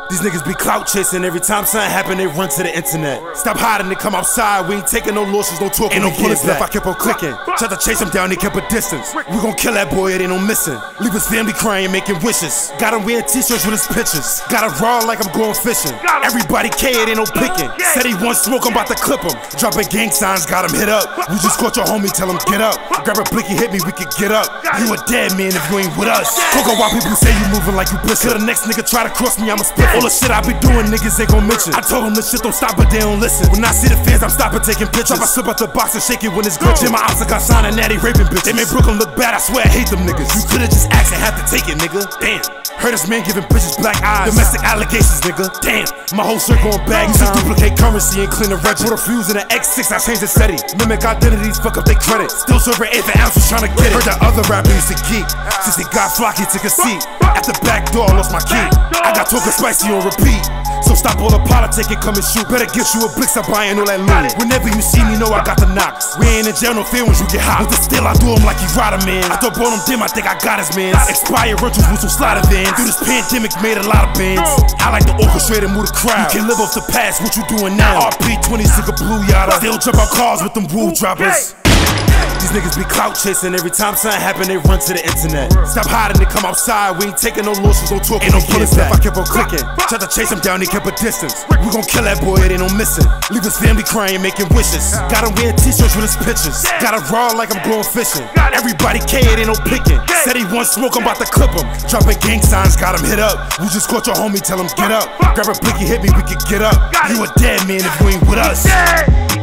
These niggas be clout chasing, every time something happen, they run to the internet. Stop hiding, they come outside, we ain't taking no losses, no talking. Ain't no bullets left, I kept on clicking. Tried to chase him down, they kept a distance. We gon' kill that boy, it ain't no missing. Leave his family crying, making wishes. Got him wearing t-shirts with his pictures. Got it raw like I'm going fishing. Everybody K, it ain't no picking. Said he wants smoke, I'm about to clip him. Dropping gang signs, got him hit up. We just caught your homie, tell him get up. Grab a blicky, hit me, we could get up. You a dead man if you ain't with us. Coco, why people say you moving like you blitzing? The next nigga try to cross me, I'ma spit. All the shit I be doing, niggas ain't gon' mention. I told them this shit don't stop, but they don't listen. When I see the fans, I'm stopping taking pictures. I slip out the box and shake it when it's glitching. My ops got signed and now they raping bitches. They made Brooklyn look bad, I swear I hate them niggas. You could've just asked and had to take it, nigga. Damn. Heard this man giving bitches black eyes. Domestic allegations, nigga. Damn. My whole circle on bag. Used to duplicate currency and clean the register. Put a fuse in the X6, I changed the SETI. Mimic identities, fuck up they credit. Still serving 8 for ounces trying to get it. Heard that other rapper used to geek. Since he got flocky, took a seat. At the back door, I lost my key. I got talking spicy on repeat. So stop all the politic and come and shoot. Better get you a blick, stop buying all that loot. Whenever you see me, know I got the knocks. We ain't in jail, no fear when you get hot. With the steel, I do him like he ride a man. I thought brought him dim, I think I got his man. Expired rentals with some slider vans. Through this pandemic, made a lot of bands. I like to orchestrate and move the crowd. You can live off the past, what you doing now? RP20, sick of blue yada. Still jump out cars with them rule droppers. These niggas be clout chasing, every time something happen, they run to the internet. Stop hiding, they come outside, we ain't taking no losses, no talking. Ain't no bullets left, I kept on clicking. Tried to chase him down, they kept a distance. We gon' kill that boy, it ain't no missing. Leave his family crying, making wishes. Got him wearing t-shirts with his pictures. Got it raw like I'm going fishing. Everybody K, it ain't no picking. Said he wants smoke, I'm about to clip him. Dropping gang signs, got him hit up. We just caught your homie, tell him get up. Grab a blicky, hit me, we could get up. You a dead man if you ain't with us.